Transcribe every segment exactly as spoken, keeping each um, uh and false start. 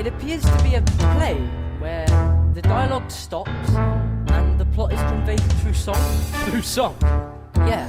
It appears to be a play where the dialogue stops and the plot is conveyed through song. Through song? Yeah.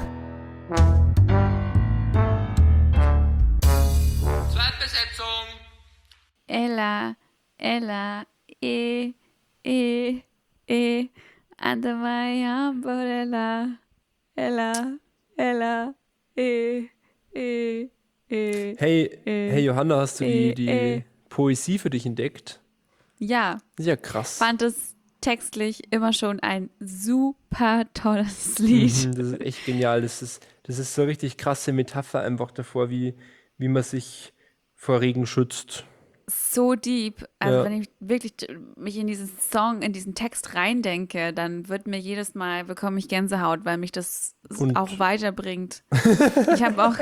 Zweitbesetzung. Ella, Ella, eh, eh, eh, under my umbrella. Ella, Ella, eh, eh, eh. Hey, äh, hey Johanna, hast du die, äh, die äh. Poesie für dich entdeckt? Ja, Das ist ja krass. fand es textlich immer schon ein super tolles Lied. Mhm, das ist echt genial. Das ist, das ist so eine richtig krasse Metapher einfach davor, wie, wie man sich vor Regen schützt. So deep. Also Ja. wenn ich wirklich t- mich in diesen Song, in diesen Text reindenke, dann wird mir jedes Mal, bekomme ich Gänsehaut, weil mich das s- Und- auch weiterbringt. Ich habe auch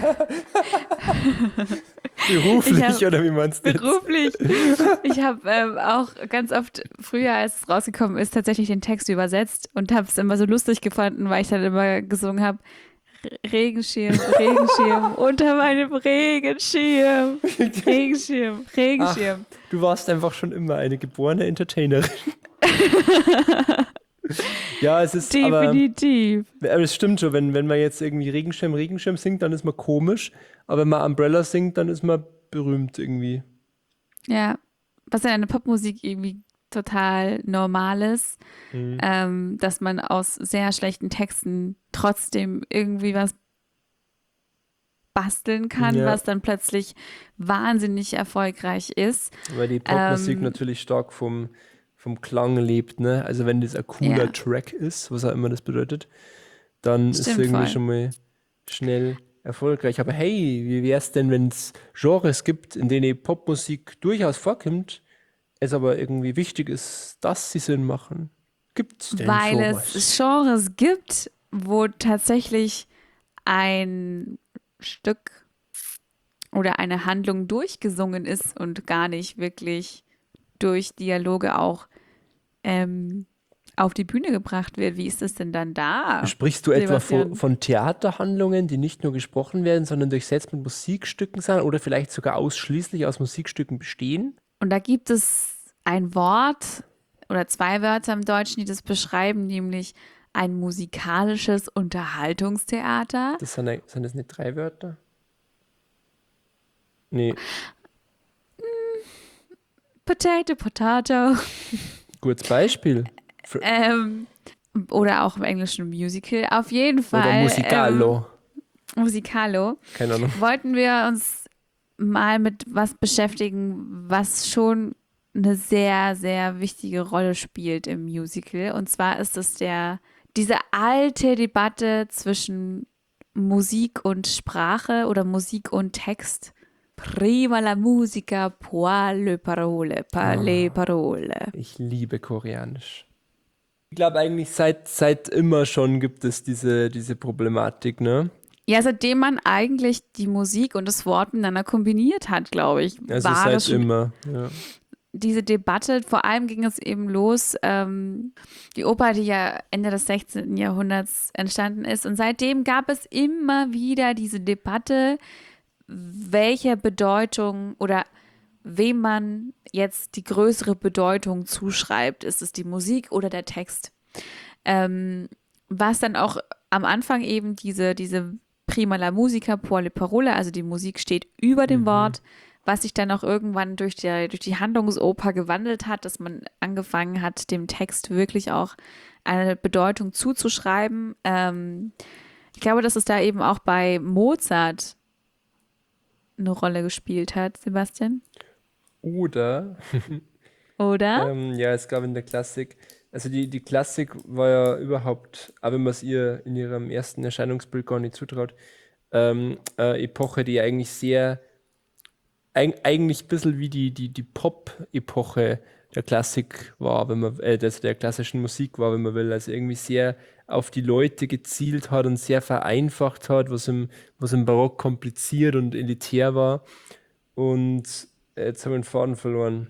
Beruflich, Ich hab- oder wie meinst du jetzt? beruflich, ich habe ähm, auch ganz oft früher, als es rausgekommen ist, tatsächlich den Text übersetzt und habe es immer so lustig gefunden, weil ich dann immer gesungen habe, Regenschirm, Regenschirm, unter meinem Regenschirm, Regenschirm, Regenschirm. Du warst einfach schon immer eine geborene Entertainerin. Ja, es ist aber, Definitiv. aber es stimmt schon, wenn, wenn man jetzt irgendwie Regenschirm, Regenschirm singt, dann ist man komisch, aber wenn man Umbrella singt, dann ist man berühmt irgendwie. Ja, was in einer Popmusik irgendwie total normal ist, Mhm. ähm, dass man aus sehr schlechten Texten trotzdem irgendwie was basteln kann, Ja. was dann plötzlich wahnsinnig erfolgreich ist. Weil die Popmusik Ähm, natürlich stark vom, vom Klang lebt, ne? Also wenn das ein cooler Ja. Track ist, was auch immer das bedeutet, dann ist Stimmt irgendwie voll. schon mal schnell erfolgreich. Aber hey, wie wäre es denn, wenn es Genres gibt, in denen Popmusik durchaus vorkommt, es aber irgendwie wichtig ist, dass sie Sinn machen? Gibt's denn Weil sowas? es Genres gibt, wo tatsächlich ein Stück oder eine Handlung durchgesungen ist und gar nicht wirklich durch Dialoge auch ähm, auf die Bühne gebracht wird. Wie ist das denn dann da? Sprichst du etwa von, Sebastian? von Theaterhandlungen, die nicht nur gesprochen werden, sondern durchsetzt mit Musikstücken sind oder vielleicht sogar ausschließlich aus Musikstücken bestehen? Und da gibt es ein Wort oder zwei Wörter im Deutschen, die das beschreiben, nämlich ein musikalisches Unterhaltungstheater. Das sind, sind das nicht drei Wörter? Nee, Potato, Potato. gutes Beispiel. Für, Ähm, oder auch im Englischen Musical. Auf jeden Fall. oder Musicalo. Ähm, Musicalo. Keine Ahnung. Wollten wir uns mal mit was beschäftigen, was schon eine sehr, sehr wichtige Rolle spielt im Musical. Und zwar ist es der, diese alte Debatte zwischen Musik und Sprache oder Musik und Text. Prima la musica, poi le parole, pa le parole. Ich liebe Koreanisch. Ich glaube eigentlich seit, seit immer schon gibt es diese, diese Problematik, ne? Ja, seitdem man eigentlich die Musik und das Wort miteinander kombiniert hat, glaube ich, Also war seit das schon immer. Ja. diese Debatte. Vor allem ging es eben los, ähm, die Oper, die ja Ende des sechzehnten. Jahrhunderts entstanden ist. Und seitdem gab es immer wieder diese Debatte, welche Bedeutung oder wem man jetzt die größere Bedeutung zuschreibt. Ist es die Musik oder der Text? Ähm, was dann auch am Anfang eben diese, diese Prima la musica, poi le parole, also die Musik steht über dem Wort, was sich dann auch irgendwann durch die, durch die Handlungsoper gewandelt hat, dass man angefangen hat, dem Text wirklich auch eine Bedeutung zuzuschreiben. Ähm, ich glaube, dass es da eben auch bei Mozart eine Rolle gespielt hat, Sebastian. Oder, Oder? ähm, ja, es gab in der Klassik, also die, die Klassik war ja überhaupt, auch wenn man es ihr in ihrem ersten Erscheinungsbild gar nicht zutraut, ähm, eine Epoche, die eigentlich sehr, eig, eigentlich ein bisschen wie die, die, die Pop-Epoche der Klassik war, wenn man, äh, also der klassischen Musik war, wenn man will, also irgendwie sehr auf die Leute gezielt hat und sehr vereinfacht hat, was im, was im Barock kompliziert und elitär war. Und äh, jetzt habe ich den Faden verloren.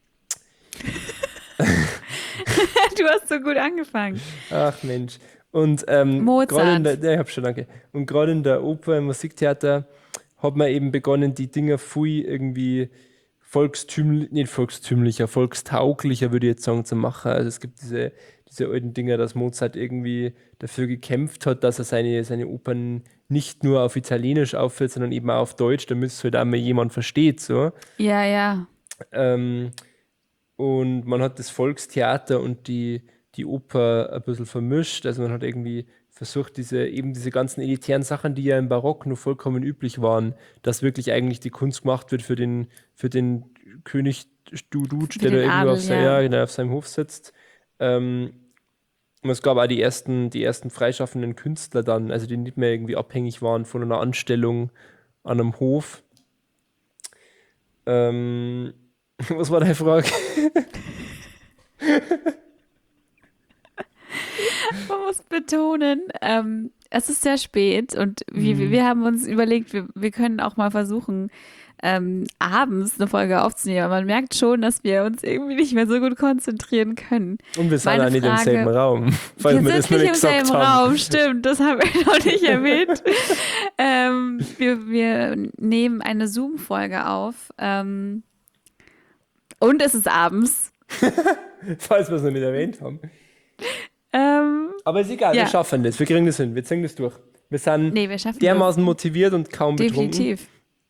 Du hast so gut angefangen. Ach Mensch. Und ähm, Mozart. gerade in der, ja, ich hab schon, danke. Und gerade in der Oper, im Musiktheater hat man eben begonnen, die Dinger viel irgendwie volkstümlich, nicht volkstümlicher, volkstauglicher, würde ich jetzt sagen, zu machen. Also es gibt diese, diese alten Dinger, dass Mozart irgendwie dafür gekämpft hat, dass er seine, seine Opern nicht nur auf Italienisch aufführt, sondern eben auch auf Deutsch, damit es halt auch mal jemand versteht. So. Ja, ja. Ähm, und man hat das Volkstheater und die, die Oper ein bisschen vermischt. Also man hat irgendwie versucht, diese, eben diese ganzen elitären Sachen, die ja im Barock nur vollkommen üblich waren, dass wirklich eigentlich die Kunst gemacht wird für den, für den König Dudutsch, der da den irgendwo Adel, auf, sein, ja. ja, genau, auf seinem Hof sitzt. Ähm, und es gab auch die ersten, die ersten freischaffenden Künstler dann, also die nicht mehr irgendwie abhängig waren von einer Anstellung an einem Hof. Ähm, was war deine Frage? Man muss betonen, ähm, es ist sehr spät und wir, mhm. wir haben uns überlegt, wir, wir können auch mal versuchen, ähm, abends eine Folge aufzunehmen. Aber man merkt schon, dass wir uns irgendwie nicht mehr so gut konzentrieren können. Und wir sind Meine auch nicht Frage, im selben Raum. Wir sind nicht, nicht im selben haben. Raum, stimmt, das haben wir noch nicht erwähnt. ähm, wir, wir nehmen eine Zoom-Folge auf ähm, und es ist abends. Falls wir es noch nicht erwähnt haben. Ähm, Aber ist egal, ja. wir schaffen das, wir kriegen das hin, wir ziehen das durch. Wir sind nee, wir dermaßen das. motiviert und kaum betrunken. Definitiv.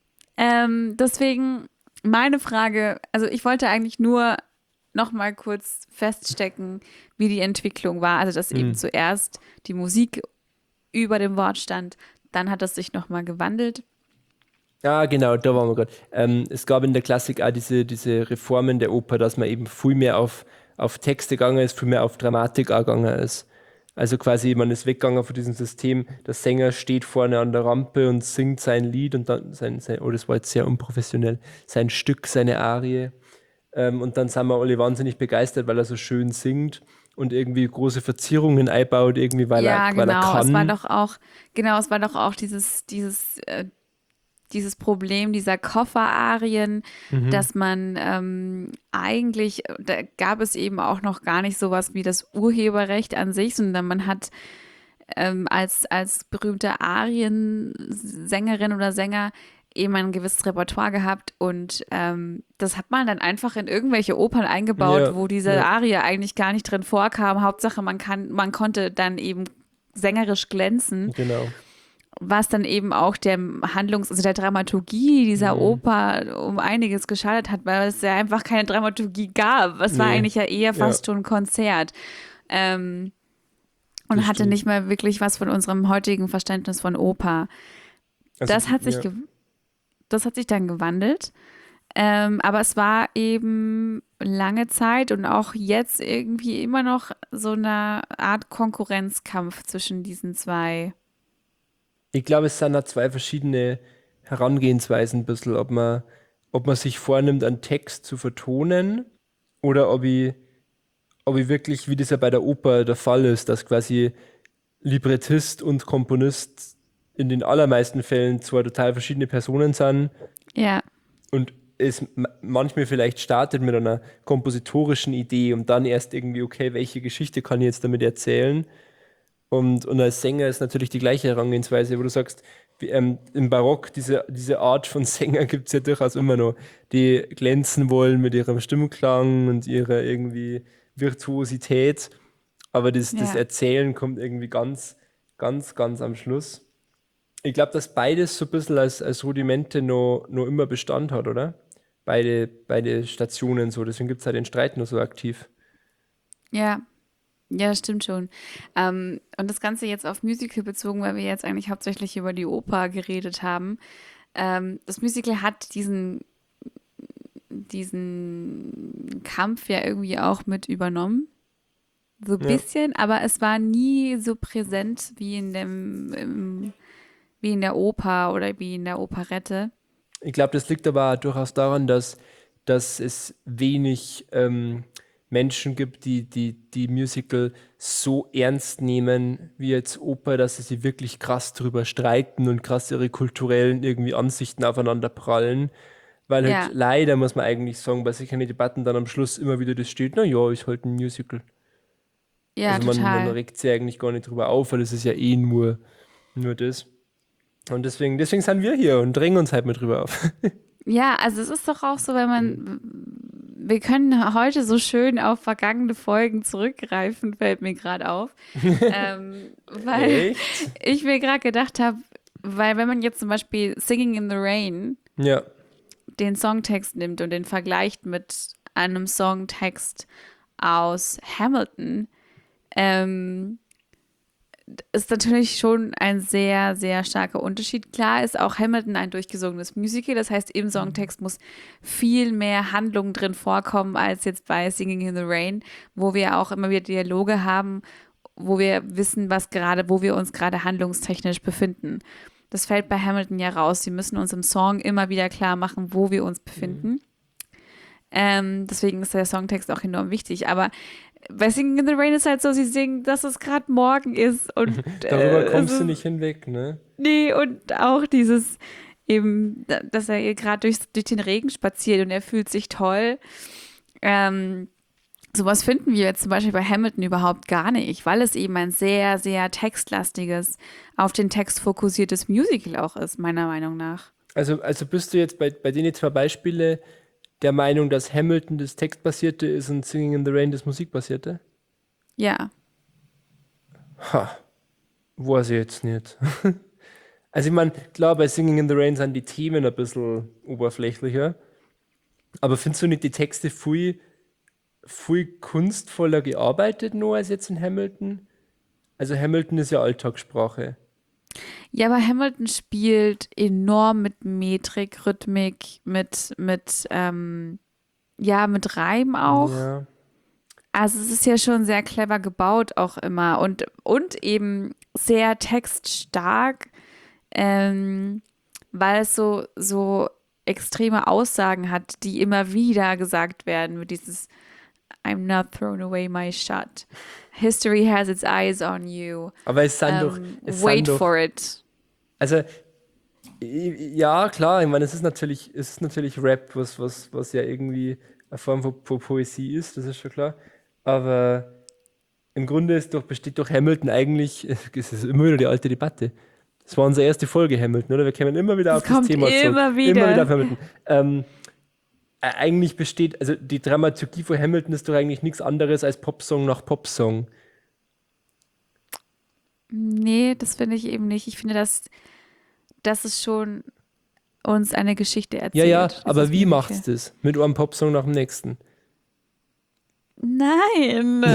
Ähm, deswegen meine Frage, also ich wollte eigentlich nur noch mal kurz feststecken, wie die Entwicklung war. Also dass mhm. eben zuerst die Musik über dem Wort stand, dann hat es sich noch mal gewandelt. Ja, genau, da waren wir gerade. Ähm, es gab in der Klassik auch diese, diese Reformen der Oper, dass man eben viel mehr auf, auf Texte gegangen ist, viel mehr auf Dramatik auch gegangen ist. Also quasi, man ist weggegangen von diesem System, der Sänger steht vorne an der Rampe und singt sein Lied und dann sein, sein oh, das war jetzt sehr unprofessionell, sein Stück, seine Arie. Ähm, und dann sind wir alle wahnsinnig begeistert, weil er so schön singt und irgendwie große Verzierungen einbaut, irgendwie, weil, ja, er, genau. weil er kann. Es war doch auch, genau, es war doch auch dieses, dieses, äh, dieses Problem dieser Kofferarien, mhm. dass man ähm, eigentlich, da gab es eben auch noch gar nicht sowas wie das Urheberrecht an sich, sondern man hat ähm, als, als berühmte Ariensängerin oder Sänger eben ein gewisses Repertoire gehabt und ähm, das hat man dann einfach in irgendwelche Opern eingebaut, ja, wo diese ja. Arie eigentlich gar nicht drin vorkam. Hauptsache, man kann, man konnte dann eben sängerisch glänzen. Genau. Was dann eben auch der Handlungs-, also der Dramaturgie dieser mhm. Oper um einiges geschadet hat, weil es ja einfach keine Dramaturgie gab. Es war nee. eigentlich ja eher fast ja. schon ein Konzert. Ähm, und das hatte stimmt. nicht mehr wirklich was von unserem heutigen Verständnis von Oper. Also, das hat sich, ja. ge- das hat sich dann gewandelt. Ähm, aber es war eben lange Zeit und auch jetzt irgendwie immer noch so eine Art Konkurrenzkampf zwischen diesen zwei. Ich glaube, es sind da zwei verschiedene Herangehensweisen ein bisschen, ob man, ob man sich vornimmt, einen Text zu vertonen oder ob ich, ob ich wirklich, wie das ja bei der Oper der Fall ist, dass quasi Librettist und Komponist in den allermeisten Fällen zwei total verschiedene Personen sind. Ja. Und es manchmal vielleicht startet mit einer kompositorischen Idee und dann erst irgendwie, okay, welche Geschichte kann ich jetzt damit erzählen? Und, und als Sänger ist natürlich die gleiche Herangehensweise, wo du sagst, wie, ähm, im Barock, diese, diese Art von Sänger gibt es ja durchaus immer noch, die glänzen wollen mit ihrem Stimmklang und ihrer irgendwie Virtuosität, aber das, ja. das Erzählen kommt irgendwie ganz, ganz, ganz am Schluss. Ich glaube, dass beides so ein bisschen als, als Rudimente noch, noch immer Bestand hat, oder? Beide, beide Stationen so, deswegen gibt es halt den Streit noch so aktiv. Ja. Ja, das stimmt schon. Ähm, und das Ganze jetzt auf Musical bezogen, weil wir jetzt eigentlich hauptsächlich über die Oper geredet haben. Ähm, das Musical hat diesen, diesen Kampf ja irgendwie auch mit übernommen. So ein ja. bisschen, aber es war nie so präsent wie in dem, im, wie in der Oper oder wie in der Operette. Ich glaube, das liegt aber durchaus daran, dass, dass es wenig ähm, Menschen gibt, die, die die Musical so ernst nehmen wie jetzt Oper, dass sie sich wirklich krass drüber streiten und krass ihre kulturellen irgendwie Ansichten aufeinander prallen. Weil halt ja. leider, muss man eigentlich sagen, bei solchen Debatten dann am Schluss immer wieder das steht, na ja, ist halt ein Musical. Ja, also man, total. man regt sich eigentlich gar nicht drüber auf, weil es ist ja eh nur, nur das. Und deswegen, deswegen sind wir hier und drängen uns halt mal drüber auf. Ja, also es ist doch auch so, wenn man, wir können heute so schön auf vergangene Folgen zurückgreifen, fällt mir gerade auf. ähm, weil Echt? ich mir gerade gedacht habe, weil wenn man jetzt zum Beispiel Singing in the Rain Ja. den Songtext nimmt und den vergleicht mit einem Songtext aus Hamilton, ähm, ist natürlich schon ein sehr, sehr starker Unterschied. Klar ist auch Hamilton ein durchgesungenes Musical, das heißt, im Songtext muss viel mehr Handlung drin vorkommen als jetzt bei Singing in the Rain, wo wir auch immer wieder Dialoge haben, wo wir wissen, was gerade, wo wir uns gerade handlungstechnisch befinden. Das fällt bei Hamilton ja raus. Sie müssen uns im Song immer wieder klar machen, wo wir uns befinden. Mhm. Ähm, deswegen ist der Songtext auch enorm wichtig. Aber bei Singing in the Rain ist halt so, sie singen, dass es gerade morgen ist. Und Darüber äh, kommst also, du nicht hinweg, ne? Nee, und auch dieses eben, dass er gerade durch, durch den Regen spaziert und er fühlt sich toll. Ähm, sowas finden wir jetzt zum Beispiel bei Hamilton überhaupt gar nicht, weil es eben ein sehr, sehr textlastiges, auf den Text fokussiertes Musical auch ist, meiner Meinung nach. Also, also bist du jetzt bei, bei den zwei Beispiele der Meinung, dass Hamilton das Textbasierte ist und Singing in the Rain das Musikbasierte? Ja. Ha, weiß ich jetzt nicht. Also ich meine, klar, bei Singing in the Rain sind die Themen ein bisschen oberflächlicher, aber findest du nicht die Texte viel, viel kunstvoller gearbeitet nur als jetzt in Hamilton? Also Hamilton ist ja Alltagssprache. Ja, aber Hamilton spielt enorm mit Metrik, Rhythmik, mit, mit, ähm, ja, mit Reim auch. Ja. Also es ist ja schon sehr clever gebaut auch immer und, und eben sehr textstark, ähm, weil es so, so extreme Aussagen hat, die immer wieder gesagt werden, mit dieses I'm not throwing away my shot. History has its eyes on you. Aber es sind Ähm, doch... Es wait sind doch, for it. Also, i- ja, klar, ich meine, es ist natürlich, es ist natürlich Rap, was, was, was ja irgendwie eine Form von, von Poesie ist, das ist schon klar. Aber im Grunde ist doch, besteht doch Hamilton eigentlich, es ist immer wieder die alte Debatte. Das war unsere erste Folge Hamilton, oder? Wir kommen immer wieder Das auf das kommt Thema zurück. immer wieder. Immer wieder auf Hamilton. Ähm, äh, eigentlich besteht, also die Dramaturgie von Hamilton ist doch eigentlich nichts anderes als Popsong nach Popsong. Nee, das finde ich eben nicht. Ich finde, dass, dass es schon uns eine Geschichte Ja, erzählt. ja, dieses aber wie Musical. macht's das? Mit einem Popsong nach dem nächsten. Nein.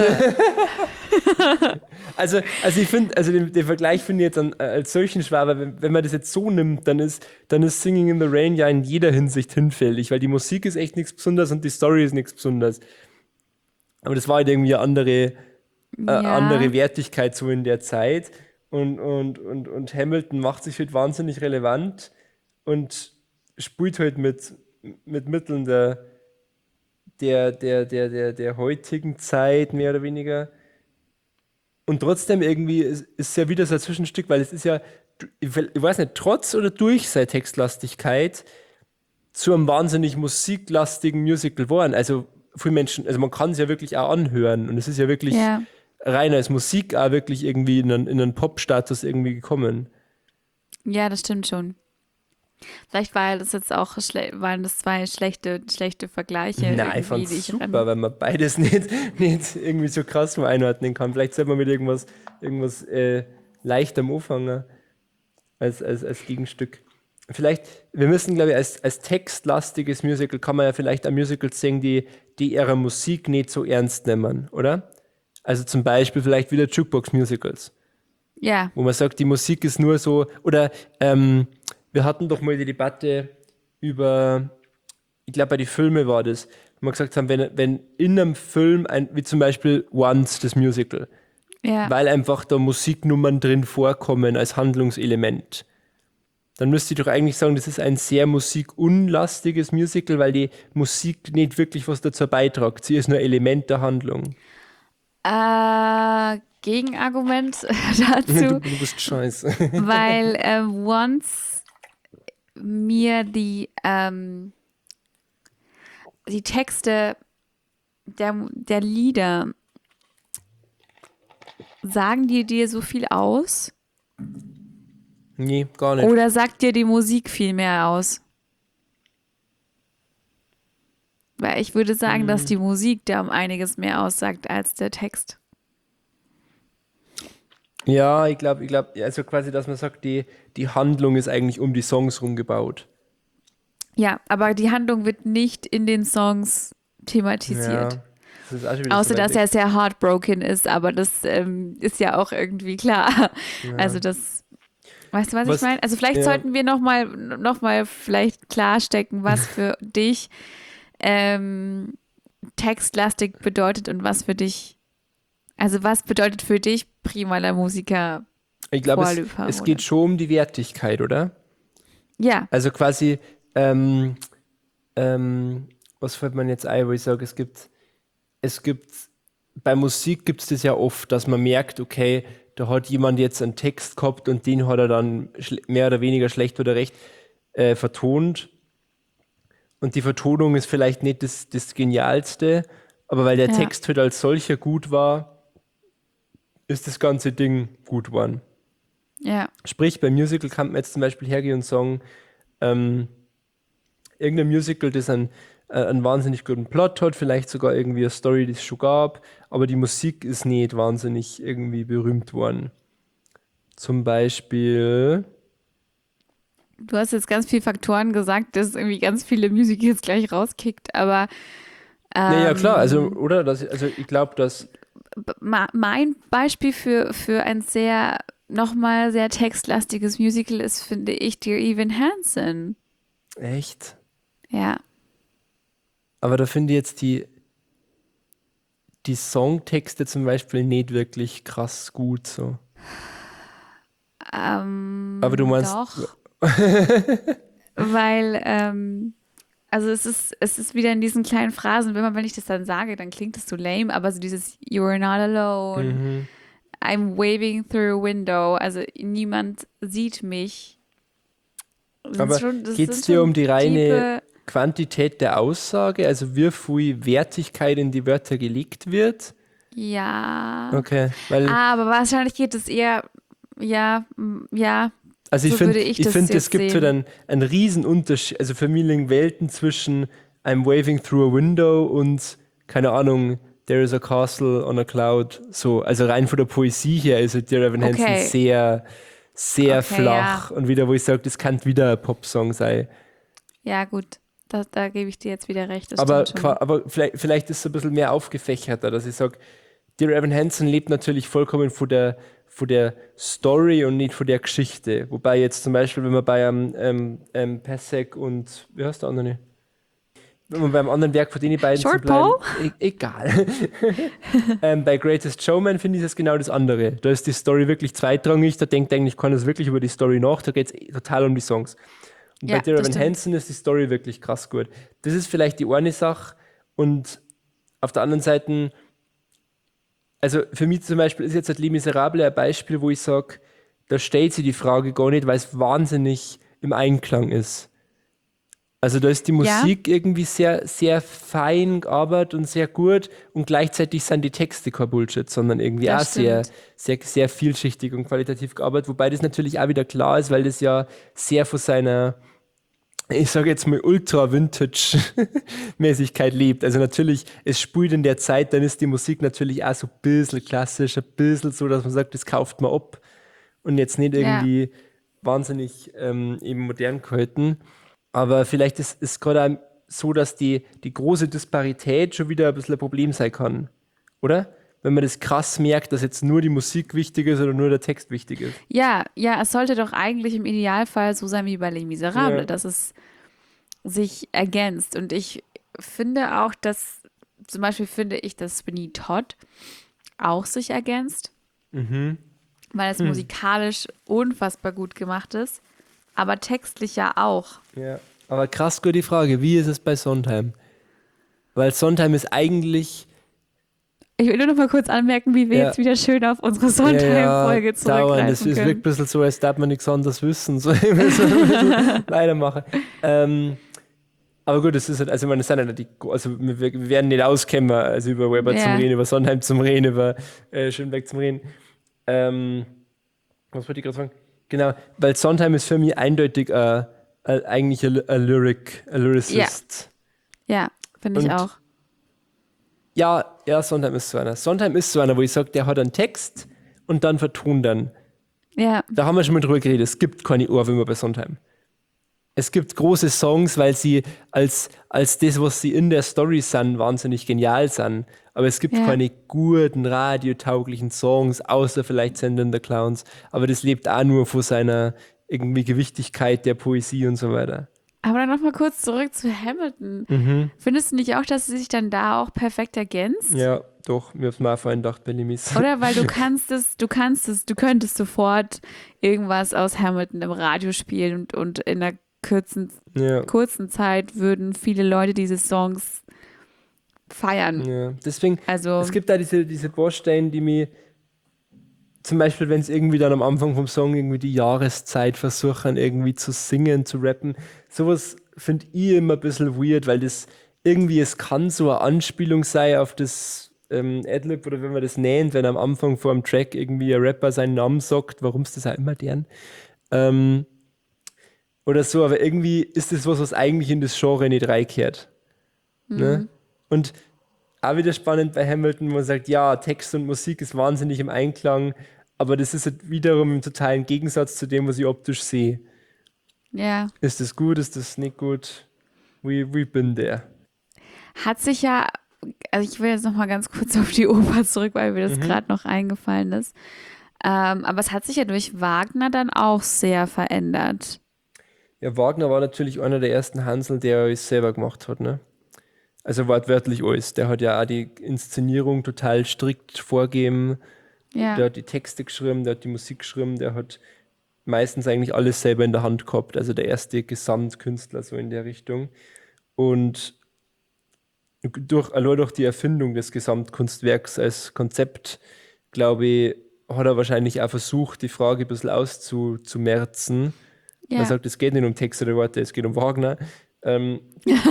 Also, also ich finde, also den, den Vergleich finde ich jetzt an, als solchen schwer, aber wenn, wenn man das jetzt so nimmt, dann ist, dann ist Singing in the Rain ja in jeder Hinsicht hinfällig, weil die Musik ist echt nichts Besonderes und die Story ist nichts Besonderes. Aber das war halt irgendwie eine andere, äh, Ja. andere Wertigkeit so in der Zeit und, und, und, und Hamilton macht sich halt wahnsinnig relevant und spielt halt mit, mit Mitteln der, der, der, der, der, der heutigen Zeit mehr oder weniger. Und trotzdem irgendwie ist es ja wieder so ein Zwischenstück, weil es ist ja, ich weiß nicht, trotz oder durch seine Textlastigkeit zu einem wahnsinnig musiklastigen Musical geworden. Also viele Menschen, also man kann es ja wirklich auch anhören und es ist ja wirklich Ja. rein als Musik auch wirklich irgendwie in einen, in einen Pop-Status irgendwie gekommen. Ja, das stimmt schon. Vielleicht war das jetzt auch schle- waren das zwei schlechte, schlechte Vergleiche. Nein, irgendwie, ich fand's die ich super, ran- weil man beides nicht, nicht irgendwie so krass mal einordnen kann. Vielleicht sollte man mit irgendwas, irgendwas äh, leichtem anfangen als, als, als Gegenstück. Vielleicht, wir müssen, glaube ich, als, als textlastiges Musical kann man ja vielleicht ein Musical singen, die, die ihre Musik nicht so ernst nehmen, oder? Also zum Beispiel vielleicht wieder Jukebox-Musicals, Ja, wo man sagt, die Musik ist nur so, oder ähm, wir hatten doch mal die Debatte über, ich glaube bei den Filmen war das, wo wir gesagt haben, wenn, wenn in einem Film, ein, wie zum Beispiel Once, das Musical, ja. weil einfach da Musiknummern drin vorkommen als Handlungselement, dann müsste ich doch eigentlich sagen, das ist ein sehr musikunlastiges Musical, weil die Musik nicht wirklich was dazu beiträgt. Sie ist nur Element der Handlung. Äh, Gegenargument Du, dazu, du bist scheiße. weil äh, once mir die, ähm, die Texte der, der Lieder, sagen die dir so viel aus? Nee, gar nicht. Oder sagt dir die Musik viel mehr aus? Weil ich würde sagen, dass die Musik da um einiges mehr aussagt als der Text. Ja, ich glaube, ich glaube, also quasi, dass man sagt, die, die Handlung ist eigentlich um die Songs rumgebaut. Ja, aber die Handlung wird nicht in den Songs thematisiert. Ja, das ist auch schon wieder Außer, so weit dass weg. er sehr heartbroken ist, aber das ähm, ist ja auch irgendwie klar. Also das, weißt du, was, Was- ich meine? Also vielleicht ja. sollten wir nochmal noch mal vielleicht klarstecken, was für dich ähm, textlastig bedeutet und was für dich, also was bedeutet für dich primaler Musiker? Ich glaube, es, Vorläufer, es oder? geht schon um die Wertigkeit, oder? Ja, Also quasi, ähm, ähm, was fällt man jetzt ein, wo ich sage, es gibt, es gibt, bei Musik gibt es das ja oft, dass man merkt, okay, da hat jemand jetzt einen Text gehabt und den hat er dann schle- mehr oder weniger schlecht oder recht äh, vertont. Und die Vertonung ist vielleicht nicht das, das Genialste, aber weil der Ja. Text halt als solcher gut war, ist das ganze Ding gut geworden. ja, Sprich, beim Musical kann man jetzt zum Beispiel hergehen und sagen, ähm, irgendein Musical, das einen, äh, einen wahnsinnig guten Plot hat, vielleicht sogar irgendwie eine Story, die es schon gab, aber die Musik ist nicht wahnsinnig irgendwie berühmt worden. Zum Beispiel, du hast jetzt ganz viele Faktoren gesagt, dass irgendwie ganz viele Musicals gleich rauskickt, aber ja, ja klar, also, ähm, oder? Das, also ich glaube, dass, b- ma- mein Beispiel für, für ein sehr, nochmal sehr textlastiges Musical ist, finde ich, Dear Evan Hansen. echt, Ja, aber da finde ich jetzt die, die Songtexte zum Beispiel nicht wirklich krass gut so. ähm, Aber du meinst, doch, weil, ähm, also es ist, es ist wieder in diesen kleinen Phrasen, wenn man, wenn ich das dann sage, dann klingt das so lame, aber so dieses You're not alone, mhm. I'm waving through a window, also niemand sieht mich. Das sind Aber schon- das geht es sind dir schon um die reine tiefe- Quantität der Aussage, also wie viel Wertigkeit in die Wörter gelegt wird? Ja. Okay, weil, Ah, aber wahrscheinlich geht es eher, ja, mm, ja, also ich so finde, würde ich ich das finde, es jetzt gibt so sehen. einen, einen riesen Unterschied, also für mich liegen Welten zwischen I'm waving through a window und, keine Ahnung, There is a castle on a cloud, so, also rein von der Poesie her ist halt Dear Evan Hansen Okay. sehr, sehr Okay, flach und wieder, wo ich sage, das kann wieder ein Popsong sein. Ja, gut, da, da gebe ich dir jetzt wieder recht, das Aber, stimmt qua- schon. aber vielleicht, vielleicht ist es ein bisschen mehr aufgefächerter, dass ich sage, Dear Evan Hansen lebt natürlich vollkommen von der, von der Story und nicht von der Geschichte. Wobei jetzt zum Beispiel, wenn man bei einem ähm, ähm, Pasek und, wie heißt der andere? Wenn man beim anderen Werk von den beiden Short zu bleiben, e egal. ähm, bei Greatest Showman finde ich das genau das andere. Da ist die Story wirklich zweitrangig, da denkt eigentlich keiner wirklich über die Story nach, da geht es total um die Songs. Und Ja, bei Dear das Evan stimmt. Hansen ist die Story wirklich krass gut. Das ist vielleicht die eine Sache und auf der anderen Seite, also für mich zum Beispiel ist jetzt halt Les Miserables ein Beispiel, wo ich sage, da stellt sich die Frage gar nicht, weil es wahnsinnig im Einklang ist. Also da ist die Ja. Musik irgendwie sehr, sehr fein gearbeitet und sehr gut und gleichzeitig sind die Texte kein Bullshit, sondern irgendwie Das auch sehr, stimmt. sehr, sehr vielschichtig und qualitativ gearbeitet, wobei das natürlich auch wieder klar ist, weil das ja sehr von seiner, ich sage jetzt mal, Ultra-Vintage-Mäßigkeit lebt. Also natürlich, es spielt in der Zeit, dann ist die Musik natürlich auch so ein bisschen klassisch, ein bisschen so, dass man sagt, das kauft man ab und jetzt nicht Ja. irgendwie wahnsinnig ähm, eben modern gehalten. Aber vielleicht ist es gerade auch so, dass die, die große Disparität schon wieder ein bisschen ein Problem sein kann, oder? Wenn man das krass merkt, dass jetzt nur die Musik wichtig ist oder nur der Text wichtig ist. Ja, ja, es sollte doch eigentlich im Idealfall so sein wie bei Les Miserables, Ja. dass es sich ergänzt. Und ich finde auch, dass, zum Beispiel finde ich, dass Sweeney Todd auch sich ergänzt, Mhm. weil es musikalisch unfassbar gut gemacht ist, aber textlich ja auch. Ja. Aber krass gut die Frage, wie ist es bei Sondheim? Weil Sondheim ist eigentlich Ich will nur noch mal kurz anmerken, wie wir Ja. jetzt wieder schön auf unsere Sondheim-Folge dauernd. Es zurückgreifen ist können. wirklich ein bisschen so, als darf man nichts anderes wissen. So, wir müssen ein bisschen weitermachen. Ähm, aber gut, es ist halt, also ich meine, es sind halt die, also wir, wir werden nicht auskennen, also über Weber Ja. zum Reden, über Sondheim zum Reden, über äh, Schönberg zum Reden. Ähm, was wollte ich gerade sagen? Genau, weil Sondheim ist für mich eindeutig äh, äh, eigentlich ein, ein Lyric, ein Lyricist. Ja. Finde ich Und- auch. Ja, ja, Sondheim ist so einer. Sondheim ist so einer, wo ich sage, der hat einen Text und dann vertont dann. Ja, Da haben wir schon mal drüber geredet. Es gibt keine Ohrwürmer bei Sondheim. Es gibt große Songs, weil sie als, als das, was sie in der Story sind, wahnsinnig genial sind. Aber es gibt Ja. keine guten, radiotauglichen Songs, außer vielleicht Sender in the Clowns. Aber das lebt auch nur von seiner irgendwie Gewichtigkeit der Poesie und so weiter. aber dann nochmal kurz zurück zu Hamilton. Findest du nicht auch, dass sie sich dann da auch perfekt ergänzt? Ja, doch, mir hab's mal vorhin gedacht bei Limis. Oder weil du kannst es, du kannst es, du könntest sofort irgendwas aus Hamilton im Radio spielen und, und in einer kurzen, Ja. kurzen Zeit würden viele Leute diese Songs feiern. Ja, deswegen, Also, es gibt da diese, diese Bausteine, die mir zum Beispiel, wenn es irgendwie dann am Anfang vom Song irgendwie die Jahreszeit versuchen, irgendwie zu singen, zu rappen, sowas finde ich immer ein bisschen weird, weil das irgendwie, es kann so eine Anspielung sein auf das ähm, Adlib oder wenn man das nennt, wenn am Anfang vor dem Track irgendwie ein Rapper seinen Namen sagt, warum ist das auch immer deren? Ähm, oder so, aber irgendwie ist das was, was eigentlich in das Genre nicht reingehört. Ne? Und auch wieder spannend bei Hamilton, wo man sagt, ja, Text und Musik ist wahnsinnig im Einklang, aber das ist halt wiederum im totalen Gegensatz zu dem, was ich optisch sehe. ja, Ist das gut, ist das nicht gut? We, we been there. hat sich ja, also ich will jetzt nochmal ganz kurz auf die Oper zurück, weil mir Mhm. das gerade noch eingefallen ist. Ähm, aber es hat sich ja durch Wagner dann auch sehr verändert. Ja, Wagner war natürlich einer der ersten Hansel, der alles selber gemacht hat, ne? Also wortwörtlich alles. Der hat ja auch die Inszenierung total strikt vorgegeben. Ja, Der hat die Texte geschrieben, der hat die Musik geschrieben, der hat meistens eigentlich alles selber in der Hand gehabt. Also der erste Gesamtkünstler so in der Richtung. Und durch, allein durch die Erfindung des Gesamtkunstwerks als Konzept, glaube ich, hat er wahrscheinlich auch versucht, die Frage ein bisschen auszumerzen. ja. Man sagt, es geht nicht um Text oder Worte, es geht um Wagner. Ähm,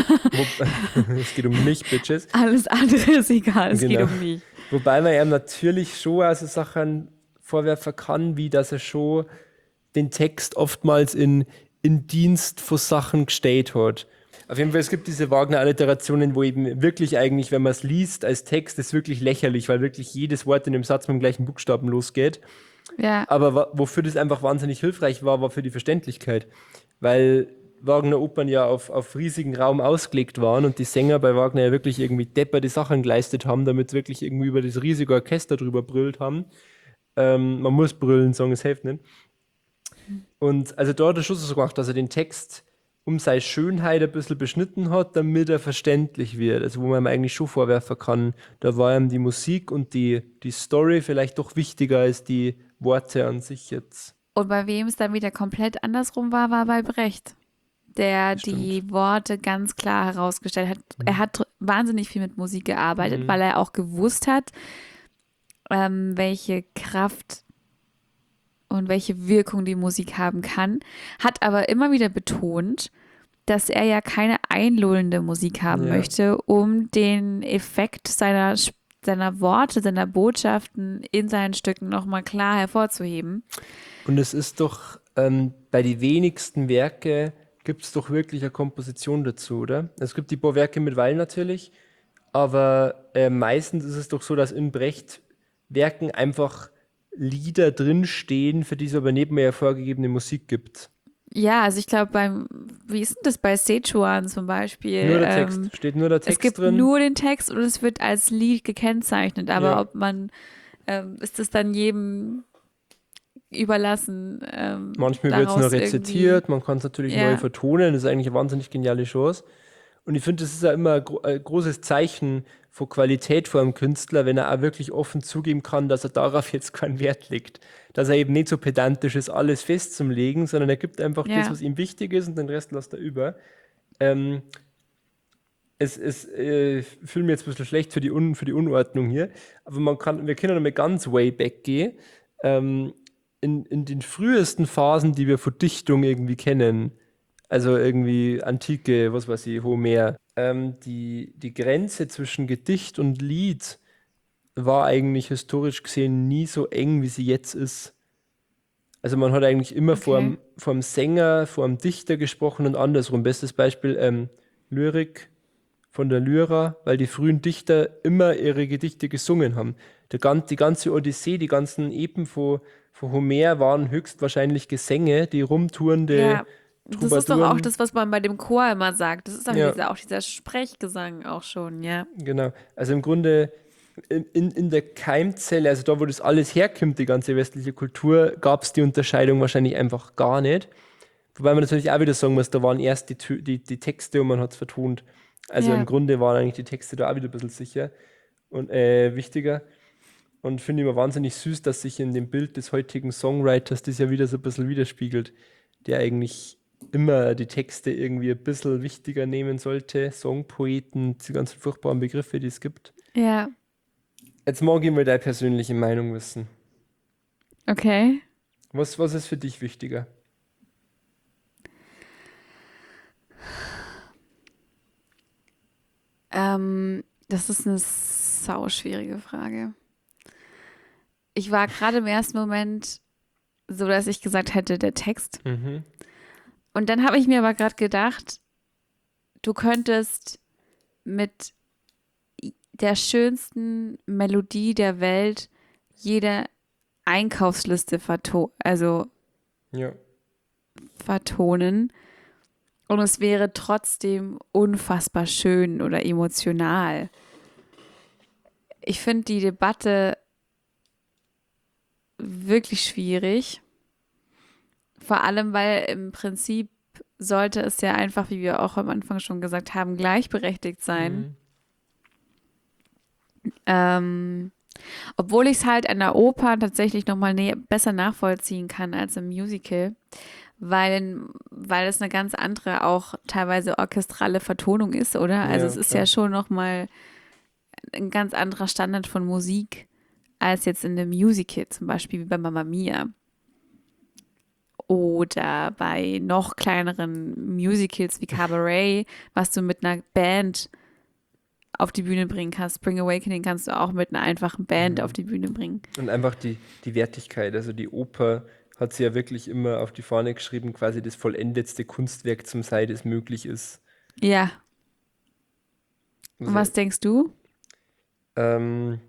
wo, es geht um mich, Bitches. Alles andere ist egal, es geht Genau. um mich. Wobei man ihm natürlich schon also Sachen vorwerfen kann, wie dass er schon den Text oftmals in, in Dienst von Sachen gestellt hat. Auf jeden Fall, es gibt diese Wagner-Alliterationen, wo eben wirklich eigentlich, wenn man es liest als Text, ist wirklich lächerlich, weil wirklich jedes Wort in dem Satz mit dem gleichen Buchstaben losgeht. Ja, Aber wa- wofür das einfach wahnsinnig hilfreich war, war für die Verständlichkeit. Weil Wagner-Opern ja auf, auf riesigen Raum ausgelegt waren und die Sänger bei Wagner ja wirklich irgendwie depperte Sachen geleistet haben, damit sie wirklich irgendwie über das riesige Orchester drüber brüllt haben. Ähm, man muss brüllen, sagen, es hilft nicht. Und also da hat er schon so gemacht, dass er den Text um seine Schönheit ein bisschen beschnitten hat, damit er verständlich wird. Also wo man ihm eigentlich schon vorwerfen kann, da war ihm die Musik und die, die Story vielleicht doch wichtiger als die Worte an sich jetzt. und bei wem es dann wieder komplett andersrum war, war bei Brecht, der die Worte ganz klar herausgestellt hat. Er hat tr- wahnsinnig viel mit Musik gearbeitet, Mhm. weil er auch gewusst hat, ähm, welche Kraft und welche Wirkung die Musik haben kann, hat aber immer wieder betont, dass er ja keine einlullende Musik haben Ja. möchte, um den Effekt seiner, Sp- seiner Worte, seiner Botschaften in seinen Stücken nochmal klar hervorzuheben. Und es ist doch, ähm, bei den wenigsten Werke gibt es doch wirklich eine Komposition dazu, oder? Es gibt die paar Werke mit Weil natürlich, aber äh, meistens ist es doch so, dass in Brecht-Werken einfach Lieder drinstehen, für die es aber nicht mehr vorgegebene Musik gibt. Ja, also ich glaube beim, wie ist denn das bei Sichuan zum Beispiel? Nur der Ähm, Text. Steht nur der Text es gibt drin. nur den Text und es wird als Lied gekennzeichnet, aber Ja. ob man, ähm, ist es dann jedem überlassen? Ähm, Manchmal wird es nur daraus rezitiert, man kann es natürlich Ja. neu vertonen, das ist eigentlich eine wahnsinnig geniale Chance. Und ich finde, das ist ja immer ein, gro ein großes Zeichen von Qualität vor einem Künstler, wenn er auch wirklich offen zugeben kann, dass er darauf jetzt keinen Wert legt. Dass er eben nicht so pedantisch ist, alles festzulegen, sondern er gibt einfach Ja. das, was ihm wichtig ist und den Rest lässt er über. Ähm, es es äh, fühle mich jetzt ein bisschen schlecht für die, Un für die Unordnung hier, aber man kann, wir können nochmal ganz way back gehen. Ähm, in, in den frühesten Phasen, die wir von Dichtung irgendwie kennen, also irgendwie Antike, was weiß ich, Homer, ähm, die, die Grenze zwischen Gedicht und Lied war eigentlich historisch gesehen nie so eng, wie sie jetzt ist. Also man hat eigentlich immer Okay. vorm, vorm Sänger, vorm Dichter gesprochen und andersrum. Bestes Beispiel, ähm, Lyrik von der Lyra, weil die frühen Dichter immer ihre Gedichte gesungen haben. Der, gan- die ganze Odyssee, die ganzen Epen von, von Homer waren höchstwahrscheinlich Gesänge, die rumtourende Ja, das ist doch auch Troubadouren. das, was man bei dem Chor immer sagt. Das ist doch Ja. dieser, auch dieser Sprechgesang auch schon, ja. Genau. Also im Grunde in, in, in der Keimzelle, also da, wo das alles herkommt, die ganze westliche Kultur, gab es die Unterscheidung wahrscheinlich einfach gar nicht. Wobei man natürlich auch wieder sagen muss, da waren erst die, Tö- die, die Texte und man hat es vertont. Also Ja. im Grunde waren eigentlich die Texte da auch wieder ein bisschen sicher und äh, wichtiger. Und finde ich immer wahnsinnig süß, dass sich in dem Bild des heutigen Songwriters das ja wieder so ein bisschen widerspiegelt, der eigentlich immer die Texte irgendwie ein bisschen wichtiger nehmen sollte. Songpoeten, die ganzen furchtbaren Begriffe, die es gibt. Ja, Jetzt mag ich mal deine persönliche Meinung wissen. okay. Was, was ist für dich wichtiger? Ähm, das ist eine sauschwierige Frage. Ich war gerade im ersten Moment so, dass ich gesagt hätte, der Text. Mhm. Und dann habe ich mir aber gerade gedacht, du könntest mit der schönsten Melodie der Welt jede Einkaufsliste verto also Ja. vertonen und es wäre trotzdem unfassbar schön oder emotional. Ich finde die Debatte wirklich schwierig, vor allem weil im Prinzip sollte es ja einfach, wie wir auch am Anfang schon gesagt haben, gleichberechtigt sein. Mhm. Ähm, obwohl ich es halt an der Oper tatsächlich nochmal nä- besser nachvollziehen kann als im Musical, weil, weil es eine ganz andere, auch teilweise orchestrale Vertonung ist, oder? Also Ja, es ist klar. ja schon nochmal ein ganz anderer Standard von Musik als jetzt in dem Musical, zum Beispiel wie bei Mamma Mia. Oder bei noch kleineren Musicals wie Cabaret, was du mit einer Band auf die Bühne bringen kannst. Spring Awakening kannst du auch mit einer einfachen Band auf die Bühne bringen. Und einfach die, die Wertigkeit. Also die Oper hat sie ja wirklich immer auf die Fahne geschrieben, quasi das vollendetste Kunstwerk zum Sein, das möglich ist. Ja. Und Also, was denkst du? ähm,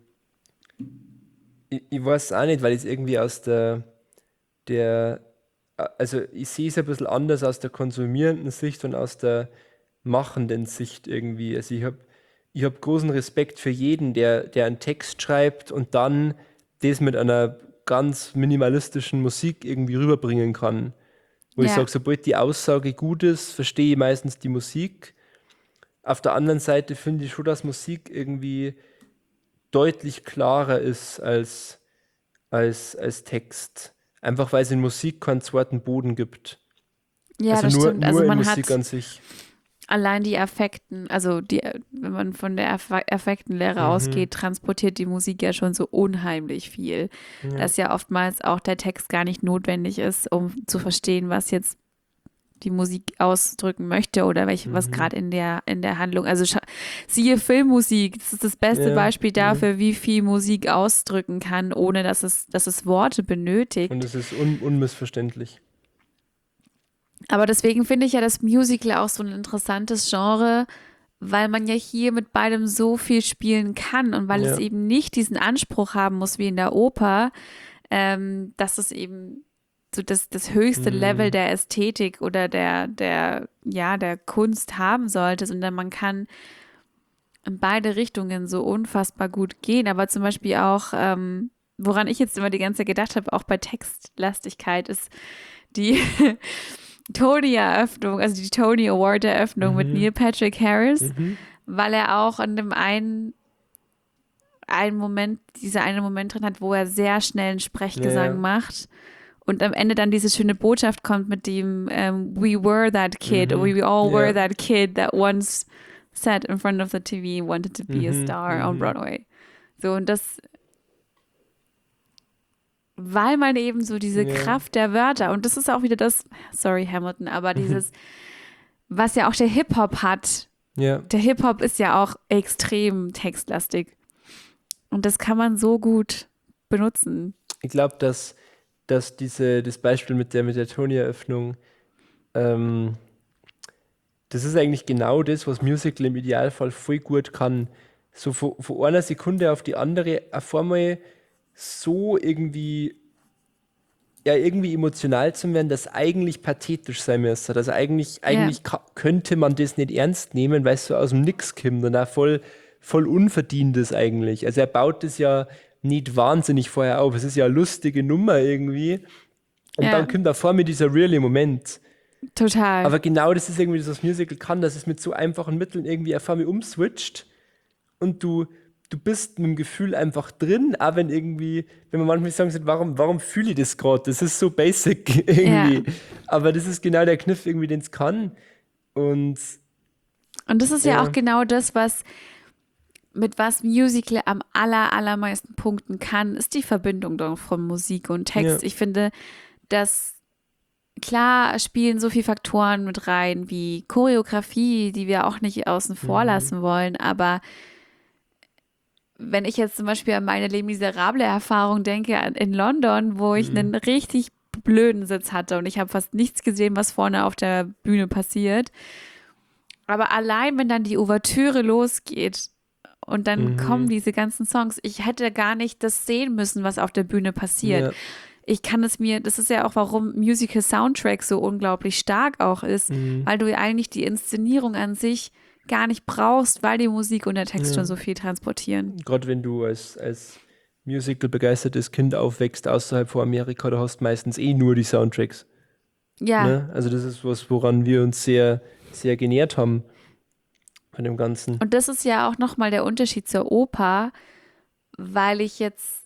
ich, ich weiß auch nicht, weil ich es irgendwie aus der, der, also ich sehe es ein bisschen anders aus der konsumierenden Sicht und aus der machenden Sicht irgendwie. Also ich habe ich hab großen Respekt für jeden, der, der einen Text schreibt und dann das mit einer ganz minimalistischen Musik irgendwie rüberbringen kann. Wo ich Ja. sage, sobald die Aussage gut ist, verstehe ich meistens die Musik. Auf der anderen Seite finde ich schon, dass Musik irgendwie deutlich klarer ist als, als, als Text. Einfach weil es in Musik keinen zweiten Boden gibt. Ja, also das nur, stimmt. nur Also in man Musik hat an sich. allein die Affekten, also die, wenn man von der Aff Affektenlehre ausgeht, transportiert die Musik ja schon so unheimlich viel, dass ja oftmals auch der Text gar nicht notwendig ist, um zu verstehen, was jetzt die Musik ausdrücken möchte oder welche, was gerade in der, in der Handlung, also scha- siehe Filmmusik, das ist das beste Ja, Beispiel ja. dafür, wie viel Musik ausdrücken kann, ohne dass es, dass es Worte benötigt. Und es ist un unmissverständlich. Aber deswegen finde ich ja das Musical auch so ein interessantes Genre, weil man ja hier mit beidem so viel spielen kann und weil Ja. es eben nicht diesen Anspruch haben muss wie in der Oper, ähm, dass es eben so das, das höchste Level der Ästhetik oder der, der, ja, der Kunst haben sollte, sondern man kann in beide Richtungen so unfassbar gut gehen. Aber zum Beispiel auch, ähm, woran ich jetzt immer die ganze Zeit gedacht habe, auch bei Textlastigkeit, ist die Tony-Eröffnung, also die Tony Award-Eröffnung mit Neil Patrick Harris, weil er auch in dem einen, einen Moment, dieser eine Moment drin hat, wo er sehr schnell einen Sprechgesang Ja, ja. macht und am Ende dann diese schöne Botschaft kommt mit dem ähm, We were that kid, or we all were Ja. that kid that once sat in front of the T V and wanted to be a star on Broadway. So, und das, weil man eben so diese Ja. Kraft der Wörter, und das ist auch wieder das, sorry Hamilton, aber dieses, was ja auch der Hip-Hop hat, Ja. der Hip-Hop ist ja auch extrem textlastig. Und das kann man so gut benutzen. Ich glaube, dass, dass diese, das Beispiel mit der, mit der Tony-Eröffnung, ähm, das ist eigentlich genau das, was Musical im Idealfall voll gut kann. So von, von einer Sekunde auf die andere auf einmal so irgendwie, ja, irgendwie emotional zu werden, dass eigentlich pathetisch sein müsste. Also eigentlich, eigentlich ka- könnte man das nicht ernst nehmen, weil es so aus dem Nix kommt und auch voll, voll unverdient ist eigentlich. Also er baut das ja nicht wahnsinnig vorher auf. Es ist ja eine lustige Nummer irgendwie. Und Ja. dann kommt da vor mir dieser reale Moment. Total. Aber genau das ist irgendwie das, was Musical kann, dass es mit so einfachen Mitteln irgendwie auf einmal umswitcht und du, du bist mit dem Gefühl einfach drin, auch wenn irgendwie, wenn man manchmal sagen, warum, warum fühle ich das gerade? Das ist so basic irgendwie. Ja. Aber das ist genau der Kniff irgendwie, den es kann. Und Und das ist ja Ja. auch genau das, was mit was Musical am aller, allermeisten punkten kann, ist die Verbindung doch von Musik und Text. Ja. Ich finde, dass klar spielen so viele Faktoren mit rein, wie Choreografie, die wir auch nicht außen vor lassen wollen, aber wenn ich jetzt zum Beispiel an meine Les Miserable-Erfahrung denke an- in London, wo ich einen richtig blöden Sitz hatte und ich habe fast nichts gesehen, was vorne auf der Bühne passiert. Aber allein, wenn dann die Ouvertüre losgeht und dann kommen diese ganzen Songs, ich hätte gar nicht das sehen müssen, was auf der Bühne passiert. Ja. Ich kann es mir, das ist ja auch, warum Musical Soundtrack so unglaublich stark auch ist, weil du ja eigentlich die Inszenierung an sich gar nicht brauchst, weil die Musik und der Text schon so viel transportieren. gerade wenn du als, als Musical-begeistertes Kind aufwächst außerhalb von Amerika, da hast du meistens eh nur die Soundtracks. Ja, Ne? Also das ist was, woran wir uns sehr, sehr genährt haben von dem Ganzen. und das ist ja auch nochmal der Unterschied zur Oper, weil ich jetzt,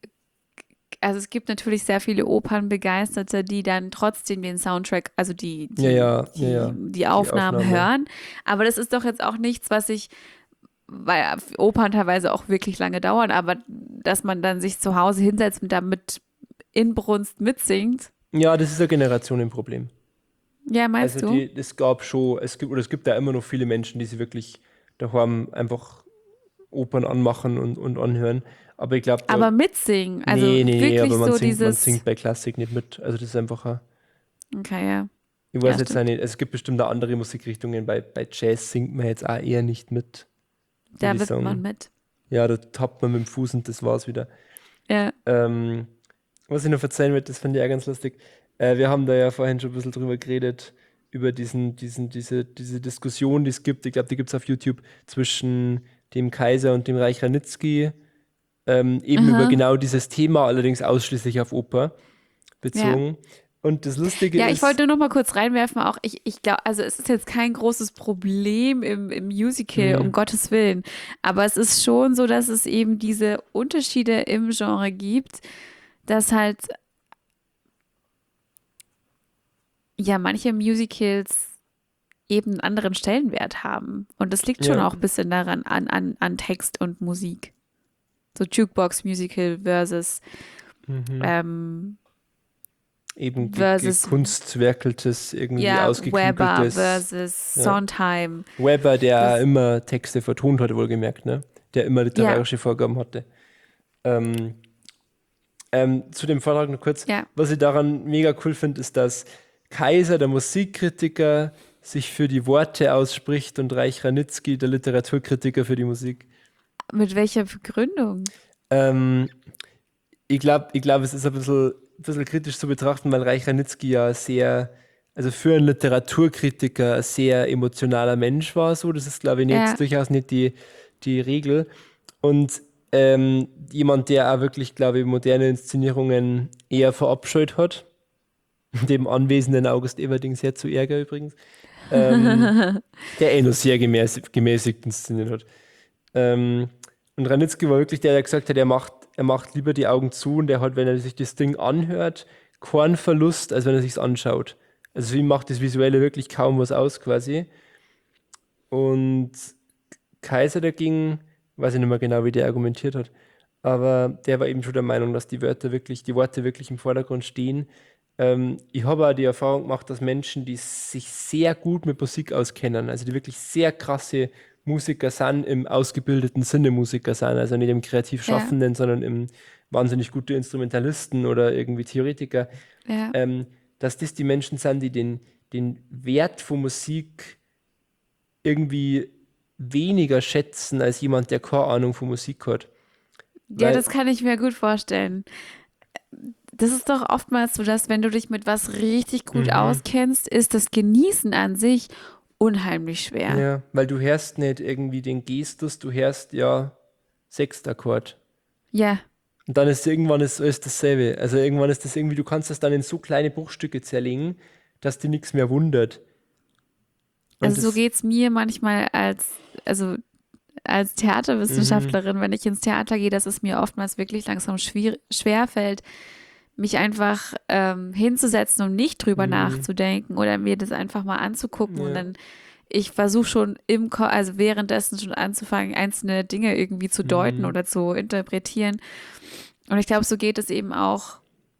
also es gibt natürlich sehr viele Opernbegeisterte, die dann trotzdem den Soundtrack, also die, die, Ja, ja, die, ja, ja. die Aufnahmen Aufnahme. hören. Aber das ist doch jetzt auch nichts, was ich, weil Opern teilweise auch wirklich lange dauern, aber dass man dann sich zu Hause hinsetzt und damit Inbrunst mitsingt. Ja, das ist ein Generationenproblem. Ja, meinst Also du? die, es gab schon, es gibt, oder es gibt da immer noch viele Menschen, die sich wirklich daheim einfach Opern anmachen und, und anhören. Aber ich glaube, Aber mitsingen, also nee, nee, nee, wirklich aber man, so singt, man dieses. singt bei Klassik nicht mit. Also das ist einfach ein, Okay, ja. ich weiß Ja, jetzt auch nicht, es gibt bestimmt auch andere Musikrichtungen. Bei, bei Jazz singt man jetzt auch eher nicht mit. Da würd ich wird sagen. man mit. Ja, da tappt man mit dem Fuß und das war's wieder. Ja. Ähm, was ich noch verzeihen will, das fand ich auch ganz lustig. Äh, wir haben da ja vorhin schon ein bisschen drüber geredet, über diesen, diesen, diese, diese Diskussion, die es gibt. Ich glaube, die gibt es auf YouTube zwischen dem Kaiser und dem Reich Ranitzky. Ähm, eben Aha. über genau dieses Thema, allerdings ausschließlich auf Oper bezogen. Und das Lustige Ja, ist. ich wollte nur noch mal kurz reinwerfen, auch ich, ich glaube, also es ist jetzt kein großes Problem im, im Musical, Mhm. um Gottes Willen. Aber es ist schon so, dass es eben diese Unterschiede im Genre gibt, dass halt ja manche Musicals eben einen anderen Stellenwert haben. Und das liegt schon Ja. auch ein bisschen daran, an, an, an Text und Musik. So Jukebox-Musical versus Mhm. ähm, eben ge- versus- gekunstwerkeltes, irgendwie ja, Weber ausgeklügeltes. versus Ja. Sondheim. Weber, der Das- immer Texte vertont hat, wohlgemerkt, ne? Der immer literarische Vorgaben hatte. Ähm, ähm, zu dem Vortrag noch kurz. Ja. Was ich daran mega cool finde, ist, dass Kaiser, der Musikkritiker, sich für die Worte ausspricht und Reich Ranitzky, der Literaturkritiker, für die Musik. Mit welcher Begründung? Ähm, ich glaube, ich glaub, es ist ein bisschen, ein bisschen kritisch zu betrachten, weil Reich Ranitzky ja sehr, also für einen Literaturkritiker ein sehr emotionaler Mensch war. So. Das ist, glaube ich, nicht, Ja. durchaus nicht die, die Regel. Und ähm, jemand, der auch wirklich, glaube ich, moderne Inszenierungen eher verabscheut hat. Dem anwesenden August Everding sehr zu Ärger übrigens. Ähm, der eh nur sehr gemäßigt, gemäßigt inszeniert hat. Ähm, und Ranitzky war wirklich der, der gesagt hat, er macht, er macht lieber die Augen zu und er hat, wenn er sich das Ding anhört, keinen Verlust, als wenn er sich anschaut. Also für ihn macht das Visuelle wirklich kaum was aus quasi. Und Kaiser dagegen, weiß ich nicht mehr genau, wie der argumentiert hat, aber der war eben schon der Meinung, dass die Wörter wirklich, die Worte wirklich im Vordergrund stehen. Ähm, ich habe auch die Erfahrung gemacht, dass Menschen, die sich sehr gut mit Musik auskennen, also die wirklich sehr krasse Musiker sind, im ausgebildeten Sinne Musiker sind, also nicht im kreativ Ja. Schaffenden, sondern im wahnsinnig gute Instrumentalisten oder irgendwie Theoretiker, Ja. ähm, dass das die Menschen sind, die den, den Wert von Musik irgendwie weniger schätzen als jemand, der keine Ahnung von Musik hat. Ja, Weil- das kann ich mir gut vorstellen. Das ist doch oftmals so, dass wenn du dich mit was richtig gut Mhm. auskennst, ist das Genießen an sich unheimlich schwer. Ja, weil du hörst nicht irgendwie den Gestus, du hörst ja Sechstakkord. Ja, Und dann ist irgendwann ist alles dasselbe. Also irgendwann ist das irgendwie, du kannst das dann in so kleine Bruchstücke zerlegen, dass dir nichts mehr wundert. Und also so das- geht es mir manchmal als, also als Theaterwissenschaftlerin, Mhm. wenn ich ins Theater gehe, dass es mir oftmals wirklich langsam schwer, schwer fällt, mich einfach ähm, hinzusetzen und nicht drüber Mhm. nachzudenken oder mir das einfach mal anzugucken und Ja. dann ich versuche schon im Ko also währenddessen schon anzufangen, einzelne Dinge irgendwie zu deuten Mhm. oder zu interpretieren. Und ich glaube, so geht es eben auch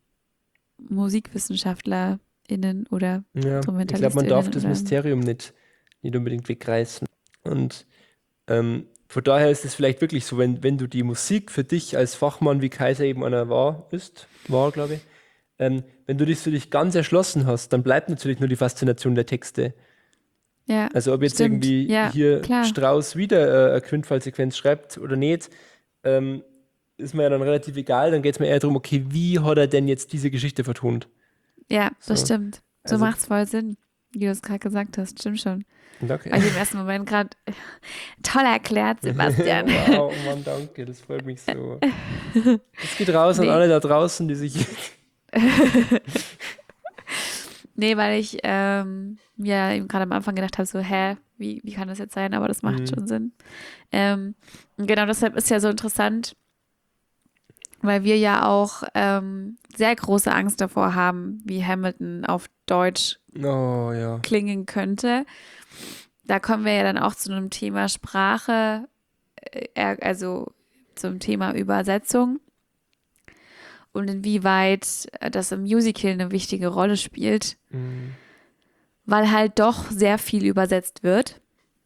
MusikwissenschaftlerInnen oder Ja, ich glaube, man InstrumentalistInnen darf das oder- Mysterium nicht, nicht unbedingt wegreißen. Und ähm, von daher ist es vielleicht wirklich so, wenn, wenn du die Musik für dich als Fachmann, wie Kaiser eben einer war, ist, war, glaube ich, ähm, wenn du das für dich ganz erschlossen hast, dann bleibt natürlich nur die Faszination der Texte. Ja, Also ob jetzt stimmt. irgendwie Ja, hier klar. Strauss wieder äh, eine Quintfallsequenz schreibt oder nicht, ähm, ist mir ja dann relativ egal. Dann geht es mir eher darum, okay, wie hat er denn jetzt diese Geschichte vertont? Ja, das So. stimmt. So Also- macht es voll Sinn, wie du es gerade gesagt hast. Stimmt schon. Danke. Weil ich im ersten Moment gerade toll erklärt, Sebastian. Wow, Mann, danke, das freut mich so. Das geht raus Nee. an alle da draußen, die sich. Nee, weil ich ähm, ja eben gerade am Anfang gedacht habe, so, hä, wie, wie kann das jetzt sein? Aber das macht Mhm. schon Sinn. Ähm, und genau deshalb ist ja so interessant, weil wir ja auch ähm, sehr große Angst davor haben, wie Hamilton auf Deutsch Oh ja. klingen könnte. Da kommen wir ja dann auch zu einem Thema Sprache, äh, er- also zum Thema Übersetzung und inwieweit äh, das im Musical eine wichtige Rolle spielt, Mhm. weil halt doch sehr viel übersetzt wird,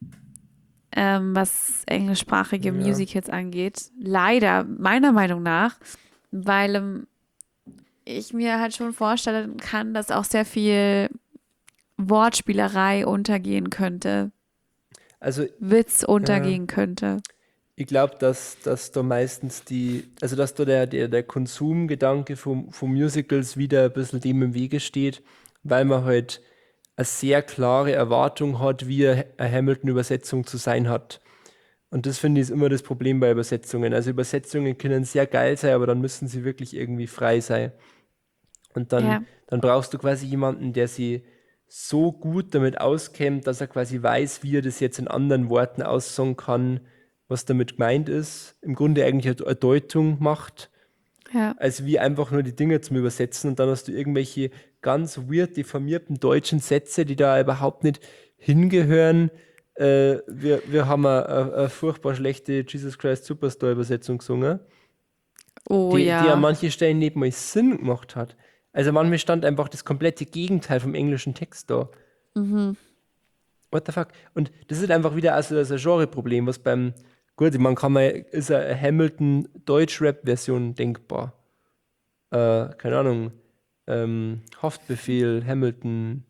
ähm, was englischsprachige Ja. Musicals angeht. Leider, meiner Meinung nach, weil ähm, ich mir halt schon vorstellen kann, dass auch sehr viel Wortspielerei untergehen könnte, Also Witz untergehen könnte. ich glaube, dass, dass da meistens die, also dass da der, der, der Konsumgedanke von, von Musicals wieder ein bisschen dem im Wege steht, weil man halt eine sehr klare Erwartung hat, wie eine Hamilton-Übersetzung zu sein hat. Und das finde ich ist immer das Problem bei Übersetzungen. Also Übersetzungen können sehr geil sein, aber dann müssen sie wirklich irgendwie frei sein. Und dann, Ja. dann brauchst du quasi jemanden, der sie so gut damit auskennt, dass er quasi weiß, wie er das jetzt in anderen Worten aussagen kann, was damit gemeint ist. Im Grunde eigentlich eine eine Deutung macht, Ja. als wie einfach nur die Dinge zum Übersetzen. Und dann hast du irgendwelche ganz weird deformierten deutschen Sätze, die da überhaupt nicht hingehören. Äh, wir, wir haben eine, eine, eine furchtbar schlechte Jesus Christ Superstar Übersetzung gesungen, Oh die, ja. die an manchen Stellen nicht mal Sinn gemacht hat. Also manchmal stand einfach das komplette Gegenteil vom englischen Text da. Mhm. What the fuck? Und das ist einfach wieder also das ein Genre-Problem, was beim, gut, man kann mal, ist eine Hamilton-Deutsch-Rap-Version denkbar. Äh, keine Ahnung, ähm, Haftbefehl, Hamilton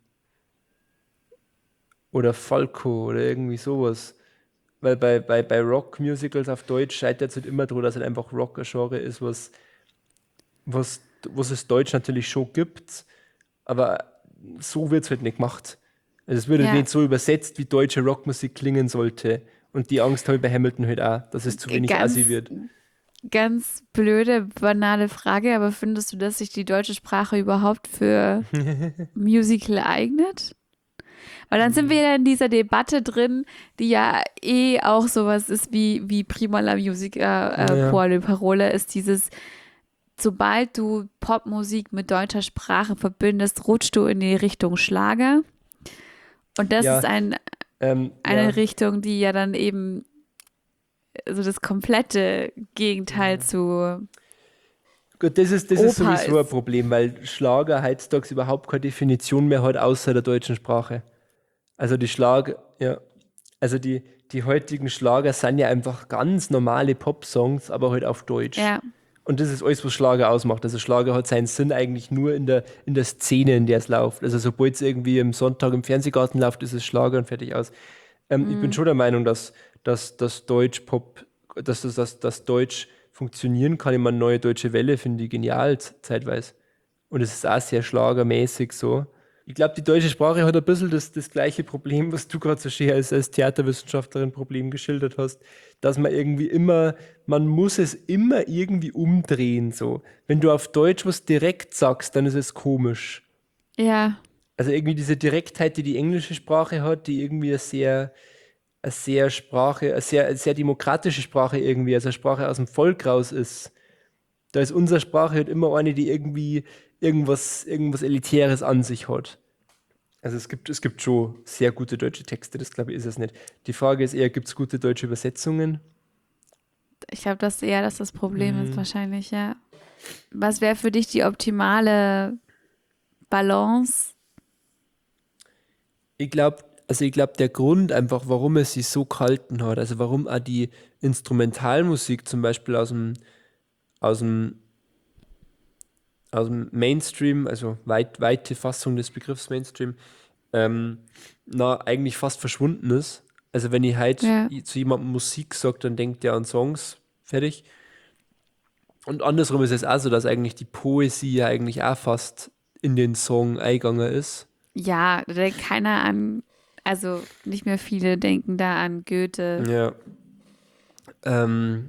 oder Falco oder irgendwie sowas. Weil bei, bei, bei Rock-Musicals auf Deutsch scheitert es halt immer daran, dass es einfach Rock ein Genre ist, was, was, was es Deutsch natürlich schon gibt, aber so wird es halt nicht gemacht. Also es wird halt Ja. nicht so übersetzt, wie deutsche Rockmusik klingen sollte. Und die Angst habe ich bei Hamilton halt auch, dass es zu wenig Ganz- assi wird. Ganz blöde, banale Frage, aber findest du, dass sich die deutsche Sprache überhaupt für Musical eignet? Weil dann sind wir ja in dieser Debatte drin, die ja eh auch sowas ist wie, wie Prima la Musica äh, Ja. Pour le Parole, ist dieses, sobald du Popmusik mit deutscher Sprache verbindest, rutschst du in die Richtung Schlager. Und das Ja. ist ein, Ähm, eine ja. Richtung, die ja dann eben also das komplette Gegenteil zu Gut, das ist, das ist Oper sowieso ein ist- Problem, weil Schlager heutzutage überhaupt keine Definition mehr hat, außer der deutschen Sprache. Also die Schlager, ja, also die, die heutigen Schlager sind ja einfach ganz normale Pop-Songs, aber halt auf Deutsch. ja, Und das ist alles, was Schlager ausmacht. Also Schlager hat seinen Sinn eigentlich nur in der, in der Szene, in der es läuft. Also sobald es irgendwie am Sonntag im Fernsehgarten läuft, ist es Schlager und fertig aus. Ähm, Ich bin schon der Meinung, dass, dass, dass Deutsch Pop, dass das dass, dass Deutsch funktionieren kann. Ich meine, Neue Deutsche Welle finde ich genial z- zeitweise. Und es ist auch sehr schlagermäßig so. Ich glaube, die deutsche Sprache hat ein bisschen das, das gleiche Problem, was du gerade so schön als, als Theaterwissenschaftlerin Problem geschildert hast, dass man irgendwie immer, man muss es immer irgendwie umdrehen so. Wenn du auf Deutsch was direkt sagst, dann ist es komisch. Ja, Also irgendwie diese Direktheit, die die englische Sprache hat, die irgendwie eine sehr, eine sehr Sprache, eine sehr, eine sehr demokratische Sprache irgendwie, also eine Sprache aus dem Volk raus ist. Da ist unsere Sprache halt immer eine, die irgendwie irgendwas, irgendwas Elitäres an sich hat. Also es gibt, es gibt schon sehr gute deutsche Texte, das glaube ich ist es nicht. Die Frage ist eher, gibt es gute deutsche Übersetzungen? ich glaube, das ist eher, dass das Problem ist wahrscheinlich, ja. Was wäre für dich die optimale Balance? Ich glaube, also ich glaube, der Grund einfach, warum es sich so gehalten hat, also warum auch die Instrumentalmusik zum Beispiel aus dem, aus dem, aus dem Mainstream, also weit, weite Fassung des Begriffs Mainstream, ähm, na, eigentlich fast verschwunden ist. Also wenn ich halt Ja. zu jemandem Musik sage, dann denkt der an Songs, fertig. Und andersrum ist es auch so, dass eigentlich die Poesie ja eigentlich auch fast in den Song eingegangen ist. Ja, da denkt keiner an, also nicht mehr viele denken da an Goethe. Ja. Ähm,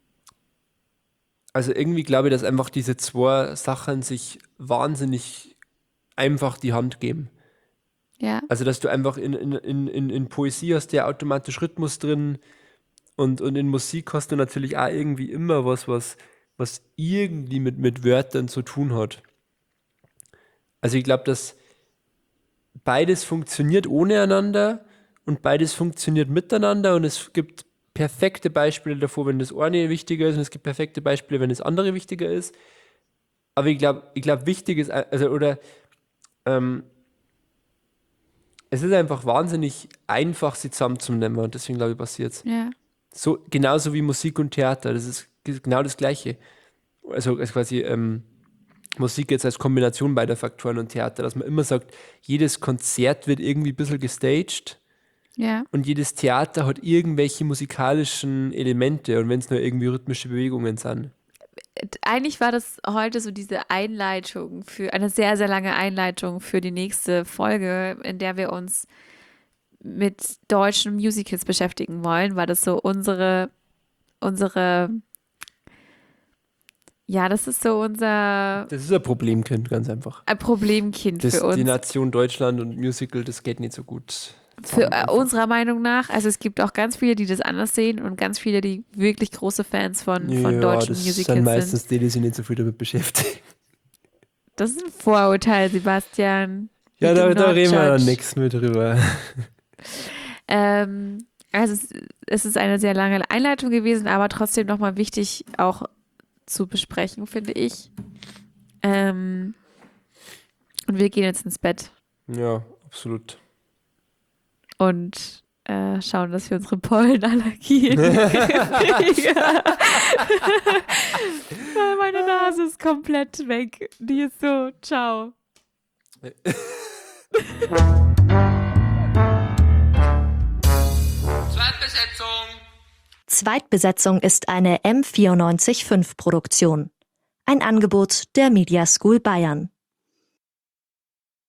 also irgendwie glaube ich, dass einfach diese zwei Sachen sich wahnsinnig einfach die Hand geben. Ja, Also dass du einfach in, in, in, in, in Poesie hast du ja automatisch Rhythmus drin und, und in Musik hast du natürlich auch irgendwie immer was, was, was irgendwie mit, mit Wörtern zu tun hat. Also ich glaube, dass beides funktioniert ohne einander und beides funktioniert miteinander und es gibt perfekte Beispiele davor, wenn das eine wichtiger ist und es gibt perfekte Beispiele, wenn das andere wichtiger ist. Aber ich glaube, ich glaube, wichtig ist, also oder ähm, es ist einfach wahnsinnig einfach, sie zusammenzunehmen und deswegen glaube ich, passiert es. ja. So, genauso wie Musik und Theater, das ist g- genau das Gleiche. Also, also quasi ähm, Musik jetzt als Kombination beider Faktoren und Theater, dass man immer sagt, jedes Konzert wird irgendwie ein bisschen gestaged Ja, und jedes Theater hat irgendwelche musikalischen Elemente und wenn es nur irgendwie rhythmische Bewegungen sind. eigentlich war das heute so diese Einleitung für eine sehr, sehr lange Einleitung für die nächste Folge, in der wir uns mit deutschen Musicals beschäftigen wollen, weil das so unsere, unsere, ja, das ist so unser Das ist ein Problemkind, ganz einfach. ein Problemkind Das, für uns. die Nation Deutschland und Musical, das geht nicht so gut. Für zusammen äh, einfach. unserer Meinung nach, also es gibt auch ganz viele, die das anders sehen und ganz viele, die wirklich große Fans von, von Ja, deutschen das Musicals sind sind. meistens die, die sich nicht so viel damit beschäftigen. Das ist ein Vorurteil, Sebastian. Ja, We da, do da not reden wir dann judge. nichts mehr drüber. Ähm, also es, es ist eine sehr lange Einleitung gewesen, aber trotzdem nochmal wichtig auch zu besprechen, finde ich. Ähm, und wir gehen jetzt ins Bett Ja, absolut. und äh, schauen, dass wir unsere Pollenallergie in den Griff kriegen. Weil meine Nase ist komplett weg. Die ist so, ciao. Zweitbesetzung. Zweitbesetzung ist eine M vierundneunzig Komma fünf Produktion. Ein Angebot der Media School Bayern.